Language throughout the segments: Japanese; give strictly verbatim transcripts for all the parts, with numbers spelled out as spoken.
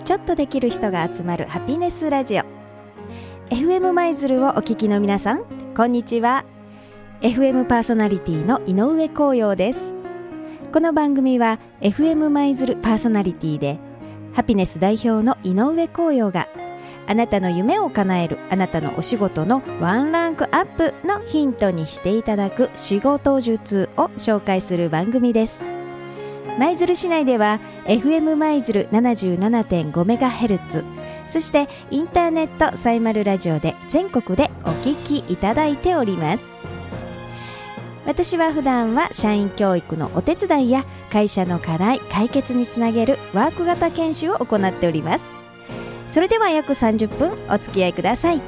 ちょっとできる人が集まるハピネスラジオ エフエム 舞鶴をお聞きの皆さん、こんにちは。 エフエム パーソナリティの井上光陽です。この番組は エフエム 舞鶴パーソナリティでハピネス代表の井上光陽があなたの夢を叶えるあなたのお仕事のワンランクアップのヒントにしていただく仕事術を紹介する番組です。舞鶴市内では エフエム 舞鶴 ななじゅうななてんごメガヘルツ、 そしてインターネットサイマルラジオで全国でお聞きいただいております。私は普段は社員教育のお手伝いや会社の課題解決につなげるワーク型研修を行っております。それでは約さんじゅっぷんお付き合いください。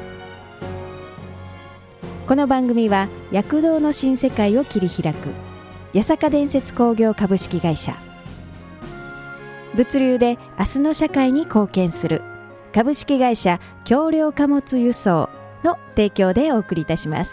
この番組は躍動の新世界を切り開く八坂伝説工業株式会社、物流で明日の社会に貢献する株式会社橋梁貨物輸送の提供でお送りいたします。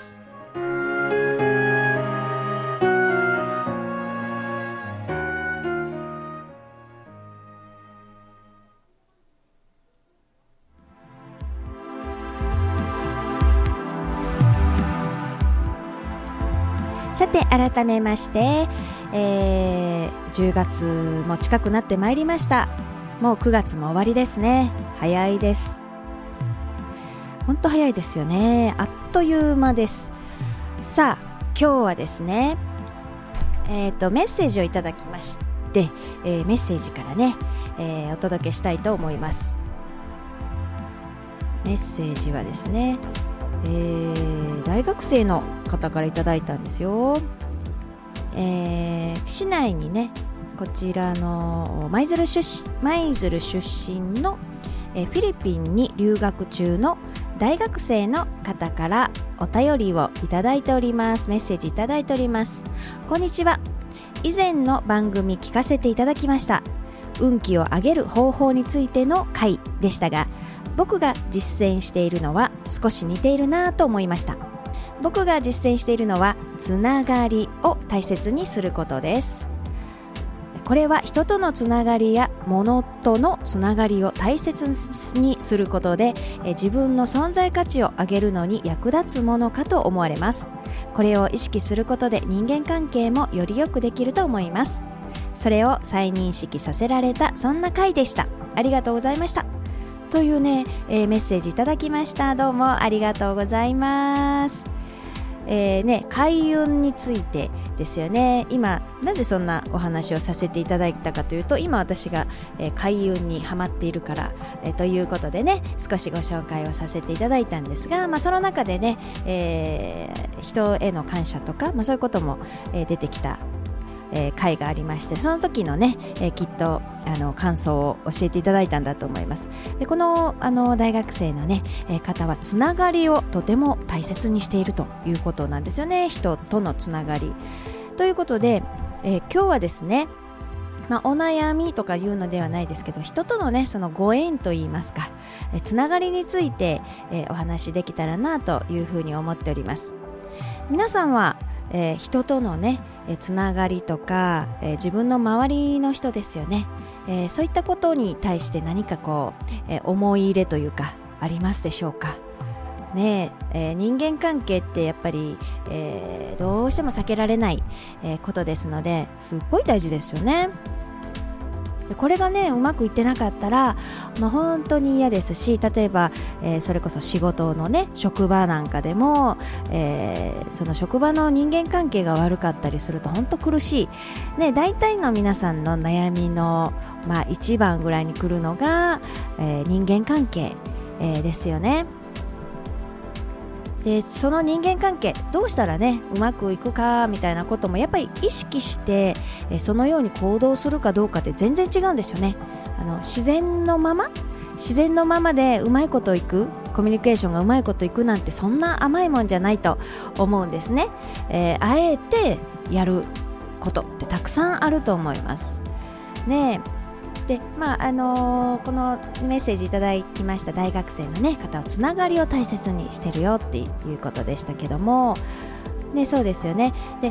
さて改めまして、えー、じゅうがつも近くなってまいりました。もうくがつも終わりですね。早いです。ほんと早いですよね。あっという間です。さあ今日はですね、えーと、メッセージをいただきまして、えー、メッセージからね、えー、お届けしたいと思います。メッセージはですね、えー、大学生の方からいただいたんですよ。えー、市内にね、こちらの舞鶴出身、舞鶴出身の、えー、フィリピンに留学中の大学生の方からお便りをいただいております。メッセージいただいております。こんにちは。以前の番組聞かせていただきました。運気を上げる方法についての回でしたが、僕が実践しているのは少し似ているなと思いました。僕が実践しているのはつながりを大切にすることです。これは人とのつながりや物とのつながりを大切にすることで、自分の存在価値を上げるのに役立つものかと思われます。これを意識することで人間関係もよりよくできると思います。それを再認識させられた、そんな回でした。ありがとうございました。というね、えー、メッセージいただきました。どうもありがとうございます。えーね、開運についてですよね。今なぜそんなお話をさせていただいたかというと、今私が、えー、開運にハマっているから、えー、ということでね、少しご紹介をさせていただいたんですが、まあ、その中でね、えー、人への感謝とか、まあ、そういうことも、えー、出てきたえー、回がありまして、その時のね、えー、きっとあの感想を教えていただいたんだと思います。でこの、あの大学生の、ねえー、方はつながりをとても大切にしているということなんですよね。人とのつながりということで、えー、今日はですね、まあ、お悩みとかいうのではないですけど、人とのねそのご縁といいますか、えー、つながりについて、えー、お話できたらなというふうに思っております。皆さんはえー、人とのね、えー、つながりとか、えー、自分の周りの人ですよね、えー、そういったことに対して何かこう、えー、思い入れというかありますでしょうかね。えー、人間関係ってやっぱり、えー、どうしても避けられない、えー、ことですので、すっごい大事ですよね。でこれがねうまくいってなかったら、まあ、本当に嫌ですし、例えば、えー、それこそ仕事のね職場なんかでも、えー、その職場の人間関係が悪かったりすると本当苦しい、ね、大体の皆さんの悩みの、まあ、一番ぐらいに来るのが、えー、人間関係、えー、ですよね。でその人間関係どうしたらねうまくいくかみたいなこともやっぱり意識して、えそのように行動するかどうかって全然違うんですよね。あの自然のまま自然のままでうまいこといく、コミュニケーションがうまいこといくなんてそんな甘いもんじゃないと思うんですね。えー、あえてやることってたくさんあると思いますね。で、まああのー、このメッセージいただきました大学生の、ね、方はつながりを大切にしてるよっていうことでしたけども、ね、そうですよね。で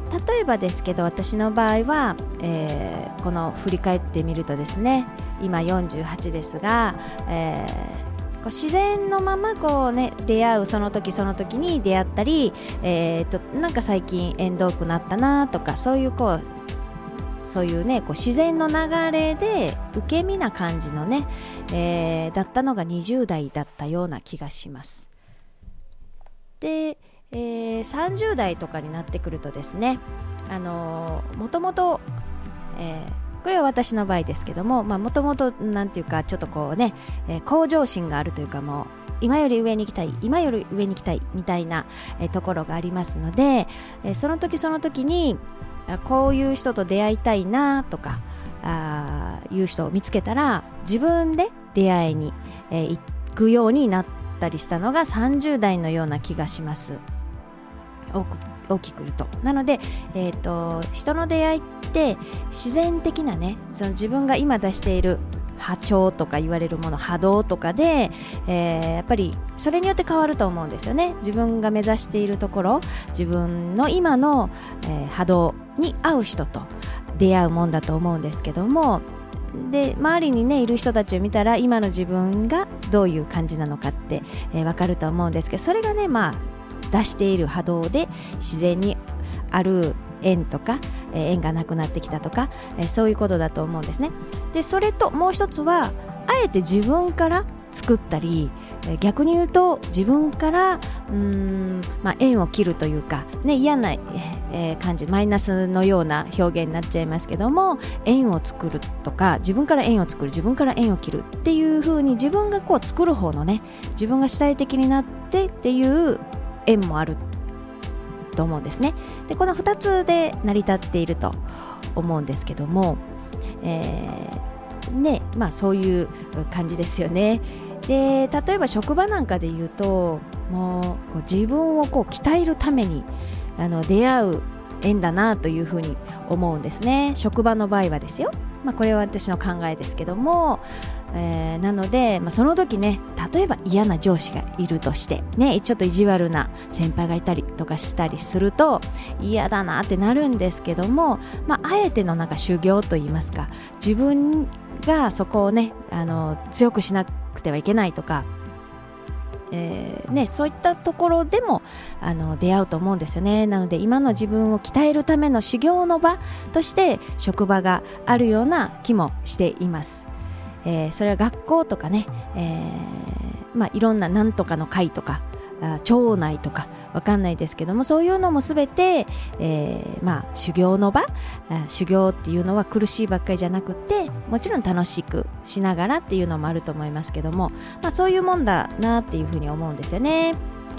例えばですけど、私の場合は、えー、この振り返ってみるとですね、今よんじゅうはちですが、えー、こう自然のままこう、ね、出会うその時その時に出会ったり、えー、となんか最近縁遠くなったなとか、そういうこうそういうね、こう自然の流れで受け身な感じのね、えー、だったのがにじゅう代だったような気がします。で、えー、さんじゅう代とかになってくるとですね、あのー、もともと、えー、これは私の場合ですけども、もともとなんていうかちょっとこうね、えー、向上心があるというか、もう今より上に行きたい今より上に行きたいみたいな、えー、ところがありますので、えー、その時その時にこういう人と出会いたいなとかあいう人を見つけたら自分で出会いに、えー、行くようになったりしたのがさんじゅう代のような気がします。大, 大きく言うと。なので、えーと、人の出会いって自然的なね、その自分が今出している波長とか言われるもの、波動とかで、えー、やっぱりそれによって変わると思うんですよね。自分が目指しているところ、自分の今の、えー、波動に合う人と出会うもんだと思うんですけども、で周りにねいる人たちを見たら今の自分がどういう感じなのかって、えー、分かると思うんですけど、それがね、まあ出している波動で自然にある縁とか、えー、縁がなくなってきたとか、えー、そういうことだと思うんですね。でそれともう一つは、あえて自分から作ったり、えー、逆に言うと自分からうーん、まあ、縁を切るというか、ね、嫌な、えー、感じ、マイナスのような表現になっちゃいますけども、縁を作るとか、自分から縁を作る、自分から縁を切るっていう風に自分がこう作る方のね、自分が主体的になってっていう縁もあると思うんですね。でこのふたつで成り立っていると思うんですけども、えーねまあ、そういう感じですよね。で例えば職場なんかで言うと、もうこう自分をこう鍛えるためにあの出会う縁だなというふうに思うんですね。職場の場合はですよ、まあ、これは私の考えですけども、えー、なので、まあ、その時ね、例えば嫌な上司がいるとして、ね、ちょっと意地悪な先輩がいたりとかしたりすると嫌だなってなるんですけども、まあ、あえてのなんか修行といいますか、自分がそこをね、あの強くしなくてはいけないとか、えーね、そういったところでもあの出会うと思うんですよね。なので今の自分を鍛えるための修行の場として職場があるような気もしています。えー、それは学校とかね、えーまあ、いろんななんとかの会とか町内とかわかんないですけども、そういうのもすべて、えーまあ、修行の場、修行っていうのは苦しいばっかりじゃなくて、もちろん楽しくしながらっていうのもあると思いますけども、まあ、そういうもんだなっていうふうに思うんですよね。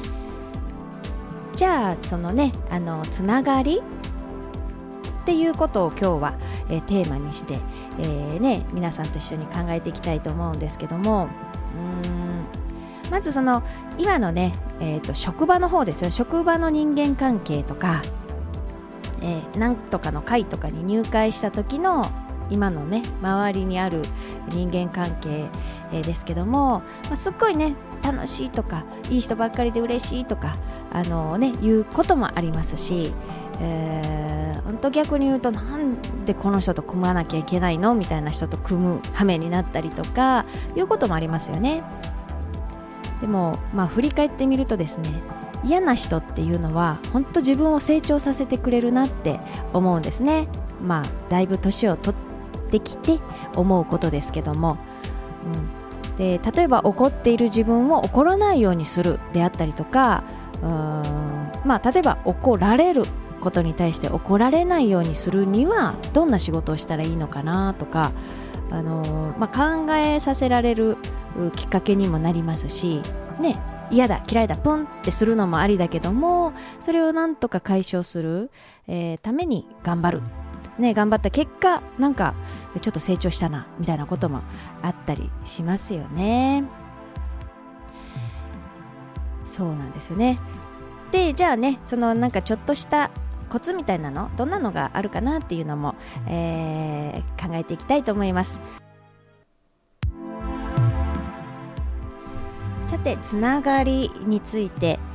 じゃあそのね、あのつながりっていうことを今日は、えー、テーマにして、えーね、皆さんと一緒に考えていきたいと思うんですけども、うーんまずその今のね、えーと、職場の方ですよ。職場の人間関係とか、えー、なんとかの会とかに入会した時の今のね周りにある人間関係、えー、ですけども、まあ、すっごいね楽しいとかいい人ばっかりで嬉しいとかあのー、ねいうこともありますし、えー、本当逆に言うとなんでこの人と組まなきゃいけないのみたいな人と組む羽目になったりとかいうこともありますよね。でも、まあ、振り返ってみるとですね、嫌な人っていうのは本当自分を成長させてくれるなって思うんですね。まあだいぶ年を取ってきて思うことですけども、うん、で例えば怒っている自分を怒らないようにするであったりとか、うーん、まあ、例えば怒られることに対して怒られないようにするにはどんな仕事をしたらいいのかなとか、あのーまあ、考えさせられるきっかけにもなりますし、ね、嫌だ嫌いだプンってするのもありだけども、それをなんとか解消する、えー、ために頑張る、ね、頑張った結果なんかちょっと成長したなみたいなこともあったりしますよね。そうなんですよね。でじゃあね、そのなんかちょっとしたコツみたいなのどんなのがあるかなっていうのも、えー、考えていきたいと思います。さてつながりについて、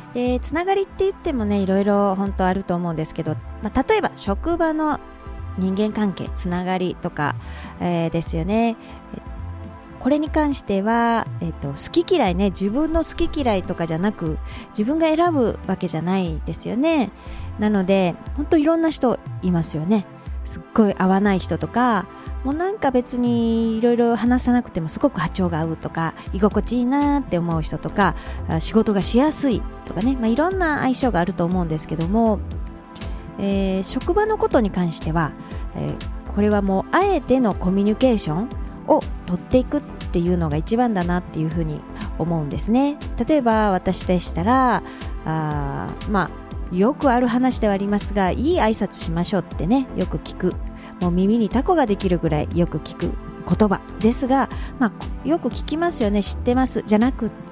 でつながりって言ってもねいろいろ本当あると思うんですけど、まあ、例えば職場の人間関係つながりとか、えー、ですよね。これに関しては、えーと、好き嫌いね、自分の好き嫌いとかじゃなく自分が選ぶわけじゃないですよね。なので本当いろんな人いますよね。すっごい合わない人とか、もうなんか別にいろいろ話さなくてもすごく波長が合うとか、居心地いいなって思う人とか、仕事がしやすいとかね、まあ、いろんな相性があると思うんですけども、えー、職場のことに関しては、えー、これはもうあえてのコミュニケーションを取っていくっていうのが一番だなっていうふうに思うんですね。例えば私でしたら、あまあよくある話ではありますが、いい挨拶しましょうってね、よく聞く、もう耳にタコができるぐらいよく聞く言葉ですが、まあ、よく聞きますよね、知ってますじゃなくって、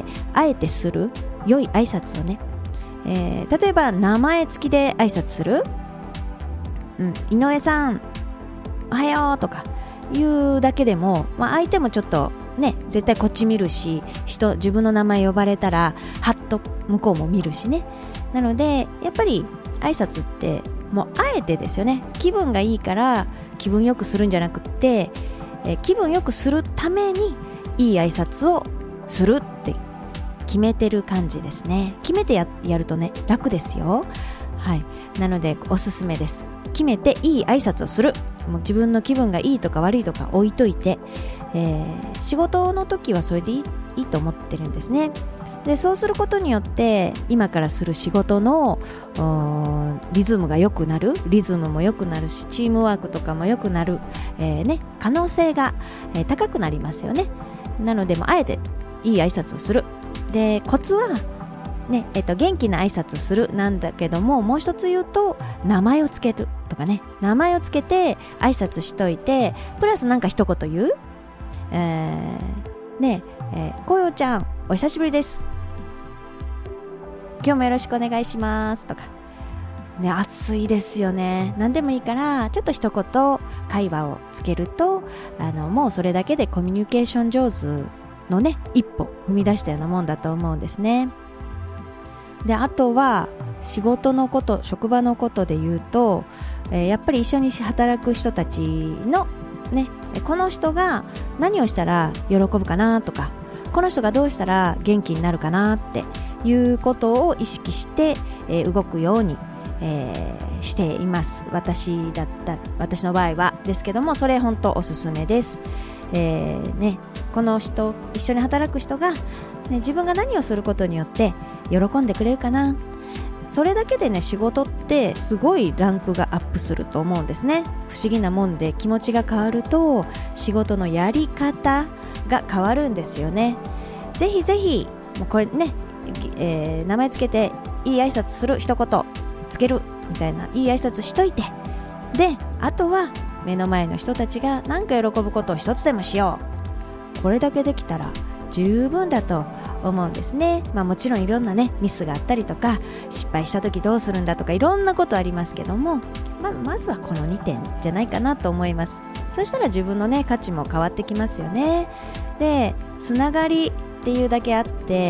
あえてする良い挨拶をね、えー、例えば名前付きで挨拶する、うん、井上さんおはようとか言うだけでも、まあ、相手もちょっとね、絶対こっち見るし、人自分の名前呼ばれたらハッと向こうも見るしね。なのでやっぱり挨拶ってもうあえてですよね。気分がいいから気分よくするんじゃなくって、え気分よくするためにいい挨拶をするって決めてる感じですね。決めて や, やるとね楽ですよ。はい、なのでおすすめです。決めていい挨拶をする。もう自分の気分がいいとか悪いとか置いといて、えー、仕事の時はそれでいい、いいと思ってるんですね。でそうすることによって今からする仕事のリズムが良くなる、リズムも良くなるし、チームワークとかも良くなる、えーね、可能性が、えー、高くなりますよね。なのでもうあえていい挨拶をする。でコツはね、えっと、元気な挨拶するなんだけども、もう一つ言うと名前をつけるとかね、名前をつけて挨拶しといて、プラスなんか一言言う、えー、ねえー、こうよちゃんお久しぶりです、今日もよろしくお願いしますとかね、暑いですよね。何でもいいからちょっと一言会話をつけると、あのもうそれだけでコミュニケーション上手のね一歩踏み出したようなもんだと思うんですね。であとは仕事のこと、職場のことで言うと、えー、やっぱり一緒に働く人たちのね、この人が何をしたら喜ぶかなとか、この人がどうしたら元気になるかなっていうことを意識して、えー、動くように、えー、しています。私だった私の場合はですけども、それ本当おすすめです。えーね、この人、一緒に働く人が、ね、自分が何をすることによって喜んでくれるかな、それだけでね仕事ってすごいランクがアップすると思うんですね。不思議なもんで、気持ちが変わると仕事のやり方が変わるんですよね。ぜひぜひもうこれね、えー、名前つけていい挨拶する、一言つけるみたいな、いい挨拶しといて、であとは目の前の人たちが何か喜ぶことを一つでもしよう、これだけできたら十分だと思うんですね。まあもちろんいろんなねミスがあったりとか、失敗した時どうするんだとかいろんなことありますけども、まあ、まずはこのにてんじゃないかなと思います。そしたら自分のね価値も変わってきますよね。でつながりっていうだけあって、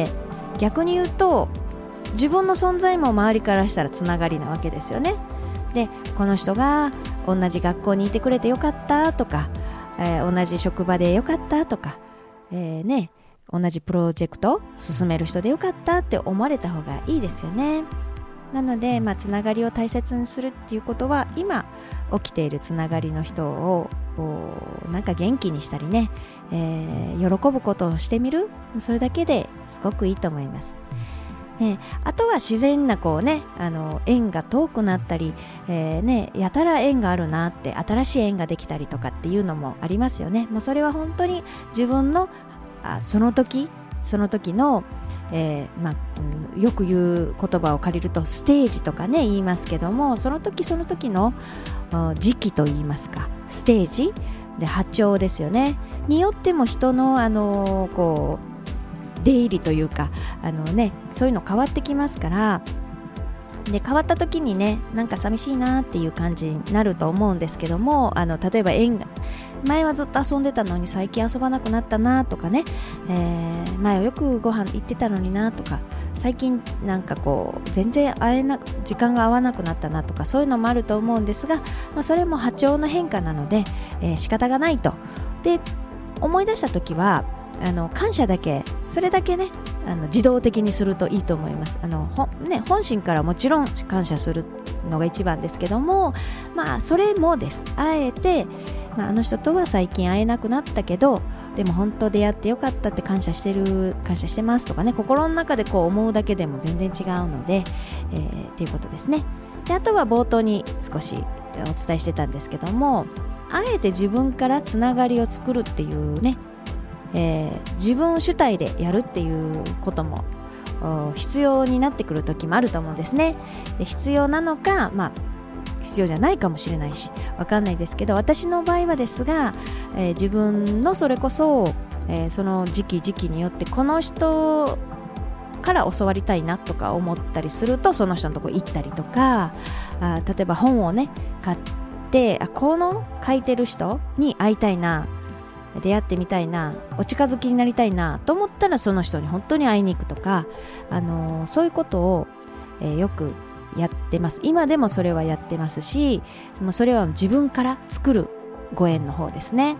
逆に言うと自分の存在も周りからしたらつながりなわけですよね。でこの人が同じ学校にいてくれてよかったとか、えー、同じ職場でよかったとか、えーね、同じプロジェクト進める人でよかったって思われた方がいいですよね。なので、まあ、つながりを大切にするっていうことは、今起きているつながりの人をなんか元気にしたりね、えー、喜ぶことをしてみる、それだけですごくいいと思います。ね、あとは自然なこうね、あの縁が遠くなったり、えーね、やたら縁があるなって新しい縁ができたりとかっていうのもありますよね。もうそれは本当に自分のあその時その時の、えーまあうん、よく言う言葉を借りるとステージとかね言いますけども、その時その時の時期と言いますか、ステージで波長ですよねによっても人のあのこう出入りというか、あのね、そういうの変わってきますから、で変わった時にねなんか寂しいなっていう感じになると思うんですけども、あの例えば縁が前はずっと遊んでたのに最近遊ばなくなったなとかね、えー、前はよくご飯行ってたのになとか、 最近なんかこう全然会えな時間が合わなくなったなとかそういうのもあると思うんですが、まあ、それも波長の変化なので、えー、仕方がないと。で思い出した時はあの感謝だけそれだけねあの自動的にするといいと思います。あのほ、ね、本心からもちろん感謝するのが一番ですけども、まあそれもです。あえて、まあ、あの人とは最近会えなくなったけどでも本当出会ってよかったって感謝してる感謝してますとかね、心の中でこう思うだけでも全然違うので、えー、っていうことですね。であとは冒頭に少しお伝えしてたんですけども、あえて自分からつながりを作るっていうね、えー、自分主体でやるっていうことも必要になってくる時もあると思うんですね。で必要なのか、まあ必要じゃないかもしれないしわかんないですけど、私の場合はですが、えー、自分のそれこそ、えー、その時期時期によってこの人から教わりたいなとか思ったりするとその人のとこ行ったりとか、あ例えば本をね買ってあこの書いてる人に会いたいな、出会ってみたいな、お近づきになりたいなと思ったらその人に本当に会いに行くとか、あのー、そういうことを、えー、よくやってます。今でもそれはやってますし、もうそれは自分から作るご縁の方ですね。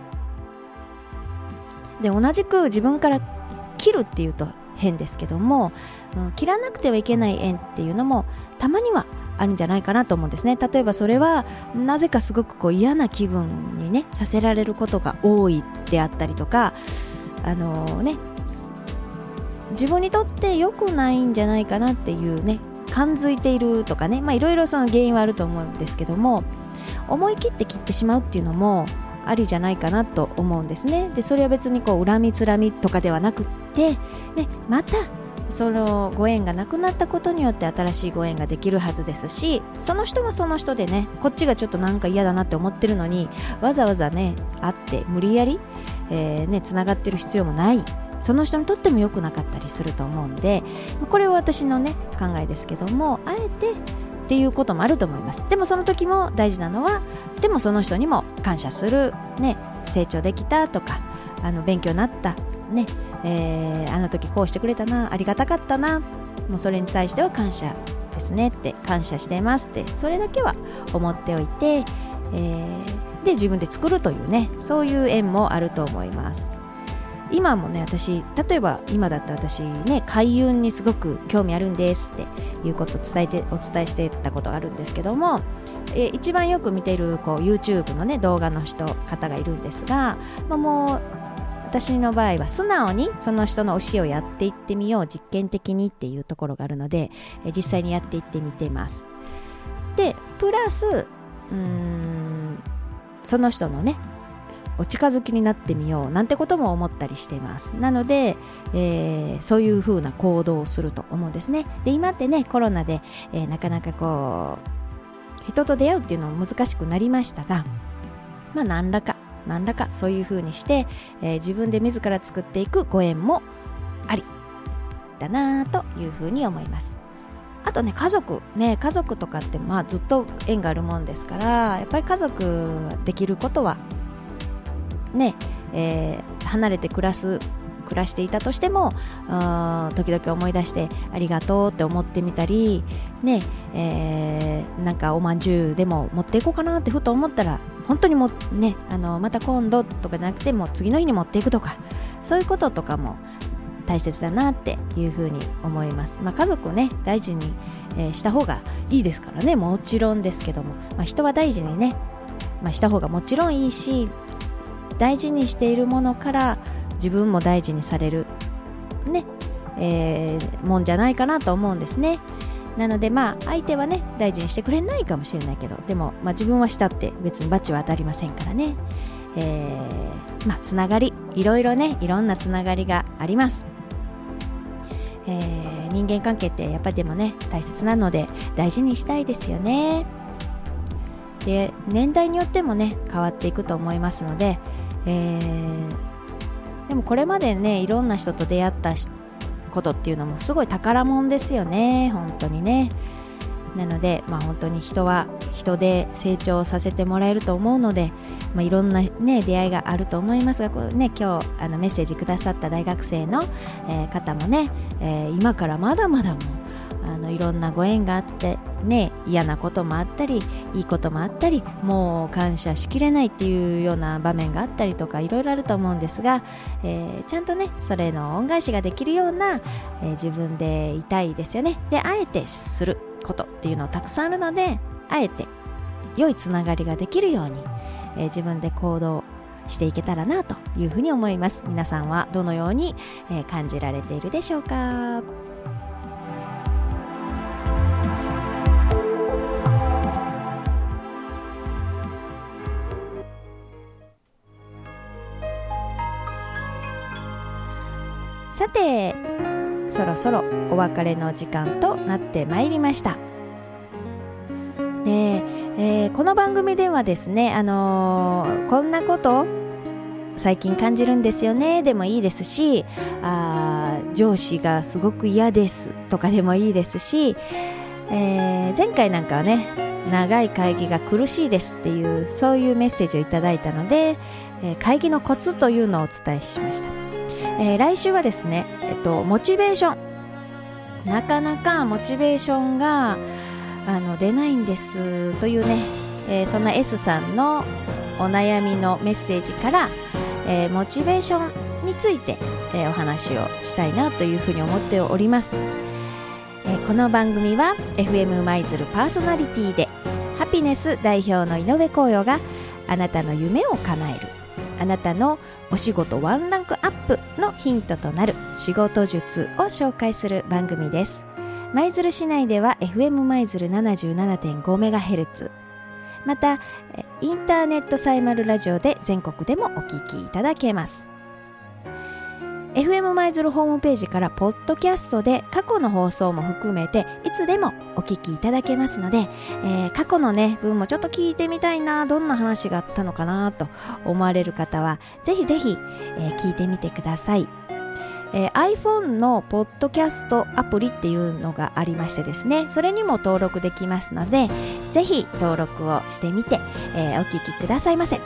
で同じく自分から切るっていうと変ですけども、うん、切らなくてはいけない縁っていうのもたまにはあるんじゃないかなと思うんですね。例えばそれはなぜかすごくこう嫌な気分にねさせられることが多いであったりとか、あのー、ね自分にとって良くないんじゃないかなっていうね感づいているとかね、まあいろいろその原因はあると思うんですけども、思い切って切ってしまうっていうのもありじゃないかなと思うんですね。でそれは別にこう恨みつらみとかではなくって、ね、またそのご縁がなくなったことによって新しいご縁ができるはずですし、その人はその人でね、こっちがちょっとなんか嫌だなって思ってるのにわざわざね会って無理やり、えー、ねつながってる必要もない、その人にとっても良くなかったりすると思うんで、これは私のね考えですけども、あえてっていうこともあると思います。でもその時も大事なのは、でもその人にも感謝する、ね、成長できたとか、あの勉強になったね、えー、あの時こうしてくれたな、ありがたかったな、もうそれに対しては感謝ですねって、感謝してますって、それだけは思っておいて、えー、で自分で作るというね、そういう縁もあると思います。今もね、私例えば今だったら私ね、開運にすごく興味あるんですっていうことを伝えてお伝えしてたことがあるんですけども、え一番よく見ているこう YouTube のね動画の人方がいるんですが、まあ、もう私の場合は素直にその人の教えをやっていってみよう、実験的にっていうところがあるので、え実際にやっていってみてます。でプラスうーんその人のねお近づきになってみようなんてことも思ったりしています。なので、えー、そういう風な行動をすると思うんですね。で今ってねコロナで、えー、なかなかこう人と出会うっていうのも難しくなりましたが、まあ何らか何らかそういう風にして、えー、自分で自ら作っていくご縁もありだなという風に思います。あとね家族ね家族とかってまあずっと縁があるもんですから、やっぱり家族できることはね、えー、離れて暮らす暮らしていたとしても、時々思い出してありがとうって思ってみたりね、えー、なんかおまんじゅうでも持っていこうかなってふと思ったら本当にもね、あのまた今度とかじゃなくてもう次の日に持っていくとか、そういうこととかも大切だなっていうふうに思います。まあ、家族をね大事に、えー、した方がいいですからね、もちろんですけども、まあ、人は大事にね、まあ、した方がもちろんいいし、大事にしているものから自分も大事にされるね、えー、もんじゃないかなと思うんですね。なのでまあ相手はね大事にしてくれないかもしれないけど、でもまあ自分はしたって別に罰は当たりませんからね、えー、まあつながりいろいろねいろんなつながりがあります。えー、人間関係ってやっぱりでもね大切なので大事にしたいですよね。で年代によってもね変わっていくと思いますので、えー、でもこれまでねいろんな人と出会ったことっていうのもすごい宝物ですよね、本当にね。 なので、まあ、本当に人は人で成長させてもらえると思うので、まあ、いろんな、ね、出会いがあると思いますが、こう、ね、今日あのメッセージくださった大学生の、えー、方もね、えー、今からまだまだもあのいろんなご縁があって、ね、嫌なこともあったりいいこともあったり、もう感謝しきれないっていうような場面があったりとか、いろいろあると思うんですが、えー、ちゃんとねそれの恩返しができるような、えー、自分でいたいですよね。で、あえてすることっていうのはたくさんあるので、あえて良いつながりができるように、えー、自分で行動していけたらなというふうに思います。皆さんはどのように、えー、感じられているでしょうか。さて、そろそろお別れの時間となってまいりました。で、えー、この番組ではですね、あのー、こんなこと最近感じるんですよねでもいいですし、あ上司がすごく嫌ですとかでもいいですし、えー、前回なんかはね、長い会議が苦しいですっていうそういうメッセージをいただいたので、えー、会議のコツというのをお伝えしました。えー、来週はですね、えっと、モチベーション、なかなかモチベーションがあの出ないんですというね、えー、そんな S さんのお悩みのメッセージから、えー、モチベーションについて、えー、お話をしたいなというふうに思っております。えー、この番組は エフエム 舞鶴パーソナリティでハピネス代表の井上光陽があなたの夢を叶える、あなたのお仕事ワンランクアップのヒントとなる仕事術を紹介する番組です。舞鶴市内では エフエム 舞鶴 ななじゅうななてんごメガヘルツ、またインターネットサイマルラジオで全国でもお聞きいただけます。 エフエム 舞鶴ホームページからポッドキャストで過去の放送も含めていつでもお聞きいただけますので、えー、過去のね分もちょっと聞いてみたいな、どんな話があったのかなと思われる方はぜひぜひ、えー、聞いてみてください。えー、iPhone のポッドキャストアプリっていうのがありましてですね、それにも登録できますので、ぜひ登録をしてみて、えー、お聞きくださいませ。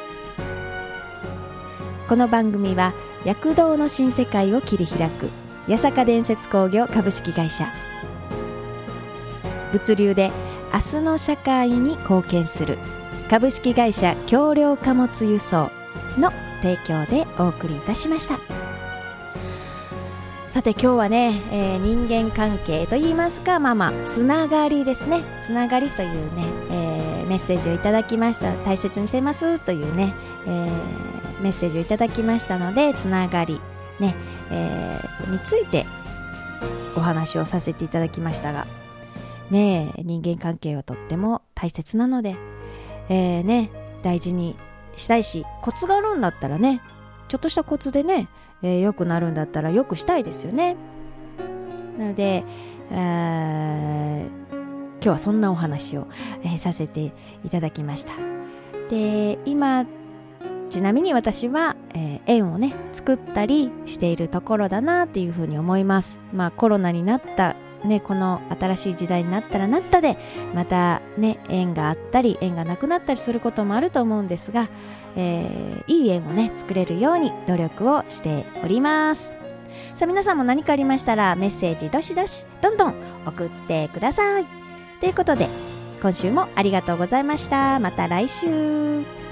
この番組は躍動の新世界を切り開く八坂伝説工業株式会社、物流で明日の社会に貢献する株式会社橋梁貨物輸送の提供でお送りいたしました。さて今日はね、えー、人間関係といいますか、まあまあつながりですね、つながりというね、えー、メッセージをいただきました。大切にしてますというね、えー、メッセージをいただきましたので、つながり、ねえー、についてお話をさせていただきましたが、ね、人間関係はとっても大切なので、えーね、大事にしたいし、コツがあるんだったらね、ちょっとしたコツでね、えー、良くなるんだったら良くしたいですよね。なので、えー、今日はそんなお話を、えー、させていただきました。で、今ちなみに私は、えー、縁をね作ったりしているところだなっていうふうに思います。まあコロナになったね、この新しい時代になったらなったでまたね縁があったり縁がなくなったりすることもあると思うんですが、えー、いい縁をね作れるように努力をしております。さあ皆さんも何かありましたらメッセージどしどしどんどん送ってください。ということで今週もありがとうございました。また来週。